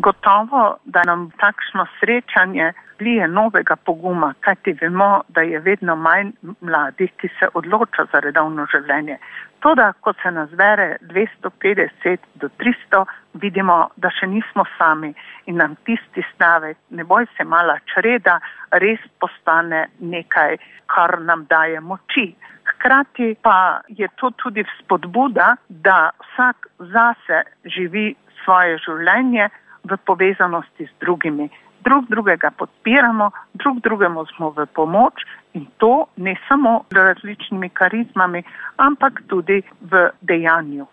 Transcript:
Gotovo, da nam takšno srečanje vlije novega poguma, kajti vemo, da je vedno manj mladih, ki se odloča za redovno življenje. Toda, ko se nas zbere 250 do 300, vidimo, da še nismo sami in nam tisti stavek, ne boj se, mala čreda, res postane nekaj, kar nam daje moči. Hkrati pa je to tudi spodbuda, da vsak zase živi svoje življenje v povezanosti z drugimi. Drugega podpiramo, drugemu smo v pomoč in to ne samo z različnimi karizmami, ampak tudi v dejanju.